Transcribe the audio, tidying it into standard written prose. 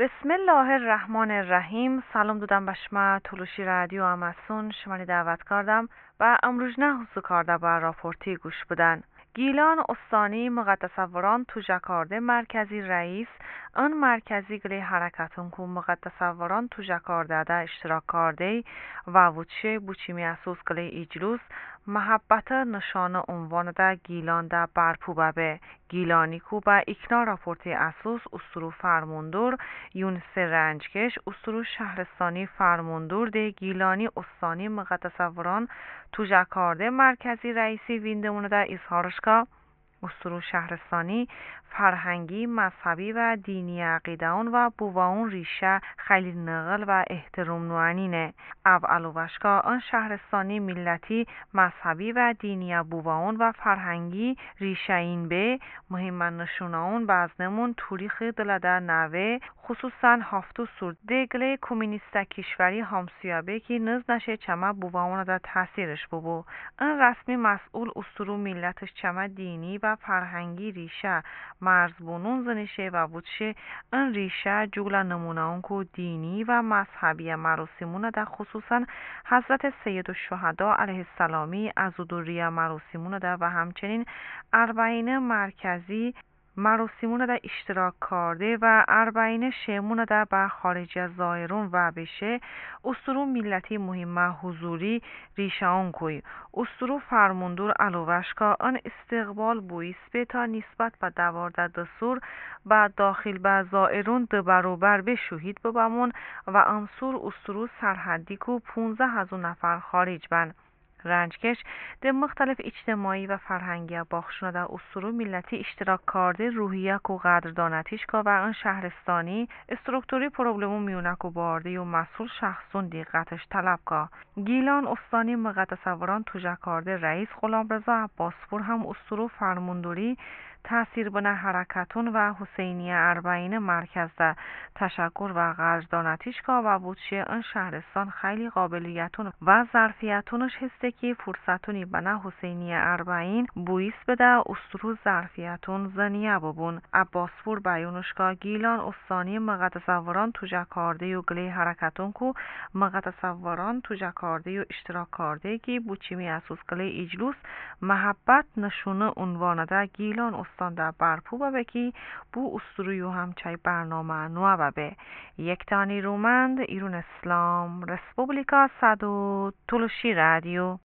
بسم الله الرحمن الرحیم. سلام دادم به شما تلوشی رادیو آماسون شماری دعوت کردم و امروز نه حسو کرده به راپورتی گوش بدن. گیلان استانی مقدسوران تو جاکارده مرکزی رئیس آن مرکزی گلی حرکتون که مقدسوران تو جاکارده ده اشتراک کرده و وچه بوچیمی اسوس گلی اجلوس محبت نشانه عنوان ده گیلان ده برپو به گیلانی کو با اکنار راپورتی اسوس استرو فرماندور یونس رنجکش استرو شهرستانی فرماندور ده گیلانی استانی مقدسوران تو جاکارده مرکزی رئیسی ویندمونه ده اظهارشگاه استرو شهرستانی فرهنگی مذهبی و دینی عقیده اون و بوواون ریشه خیلی نقل و احترام نوانینه اولوشگاه آن شهرستانی ملتی مذهبی و دینی بوواون و فرهنگی ریشه این به مهم نشونه بازنمون تاریخ دلده نوه خصوصا هفتو سور دگله کمونیست کشوری همسیابه که نز نشه چمه بوواون دا تاثیرش ببو این رسمی مسئول استرو ملتش چمه دینی و فرهنگی ریشه مرز بونون زنشه و بودشه این ریشه جولا نمونه اون که دینی و مذهبی مراسمونه در خصوصا حضرت سید الشهدا علیه السلامی از دوریه مراسمونه در و همچنین اربعین مرکزی مراسمون در اشتراک کرده و اربعین شیمون در به خارج از زائرون و بشه استرو ملتی مهمه حضوری ریشان کوی استرو فرماندور علوشکا آن استقبال بویس به تا نسبت به دوارده دسور و داخل به زائرون دو برابر به شهید ببمون و انصور استرو سرحدی کو 15,000 نفر خارج بند رنجکش در مختلف اجتماعی و فرهنگی باخشونه در استرو ملتی اشتراک کرده روحیه کو قدردانتیش که و آن شهرستانی استرکتوری پروبلمو میونه کو بارده و مسئول شخصون دقتش طلب که گیلان استانی مقدسوران تو جاکارده رئیس غلامرضا عباسپور هم استرو فرماندوری تأثیر بنا حرکتون و حسینی اربعین مرکز ده تشکر و قدردانتیش که و بودشه این شهرستان خیلی قابلیتون و ظرفیتونش هسته که فرصتونی بنا حسینی اربعین بویس بده استرو ظرفیتون زنیه ببون عباسپور بیانش که گیلان استانی مقدسوران تو جاکارده و گلی حرکتون که مقدسوران تو جاکارده و اشتراک کرده که بوچیمی اسوس گلی اجلوس محبت نشونه عنوان ده گیلان استان در برپو بکی بو استرویو همچای برنامه نوع به یک تانی رومند ایرون اسلام رسپوبلیکا صدو تلوشی رادیو